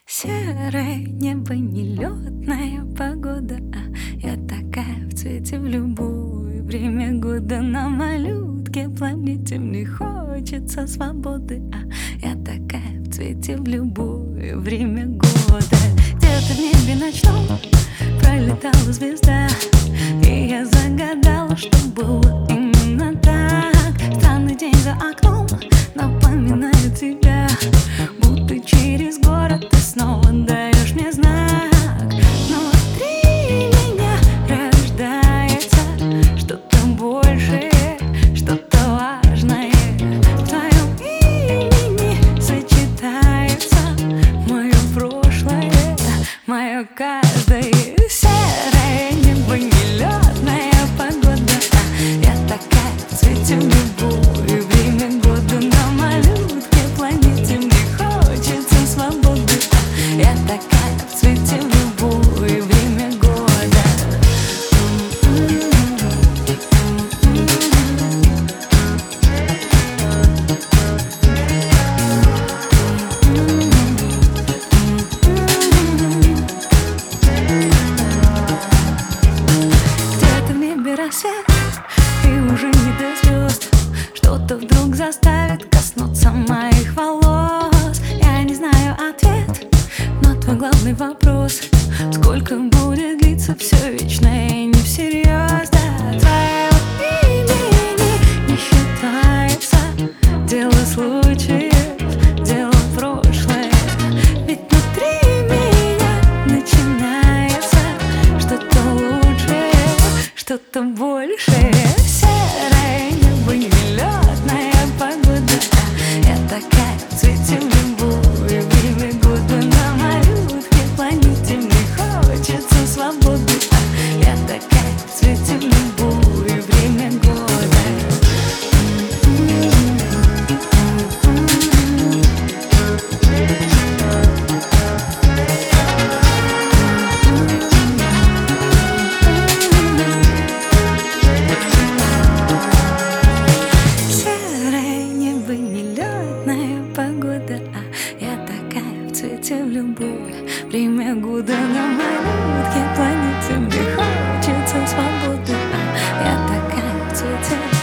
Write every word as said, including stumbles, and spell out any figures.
Серое небо, нелетная погода, а я такая в цвете в любое время года. На малютке планете мне хочется свободы, а я такая в цвете в любое время года. Где-то в небе ночном пролетала звезда, и я загадала, что было именно так. Странный день за окном напоминает тебя, будто через город ты снова даешь мне знак. Внутри меня рождается что-то большее, что-то важное. В твоем имени сочетается мое прошлое, мое каждое. Серое небо, нелетная погода, я такая в цвете в любое время года. На малютке планете мне хочется свободы, я такая в цвете в любое время года. Где-то в небе рассвет, и уже не до звезд. Что-то вдруг заставит коснуться моих волос. Я не знаю ответ на твой главный вопрос: сколько будет длиться все вечное и не всерьез. Да, твоего имени не считается дело случаев, дело прошлое. Ведь внутри меня начинается что-то лучшее, что-то большее. Серое небо, нелетная погода, я такая в цвете в любое время года. На малютке планете мне хочется свободы, я такая в цвете в любое время года. Серое небо, нелетная погода, а я такая в цвете в любое время года. На малютке планете мне хочется свободы, а я такая в цвете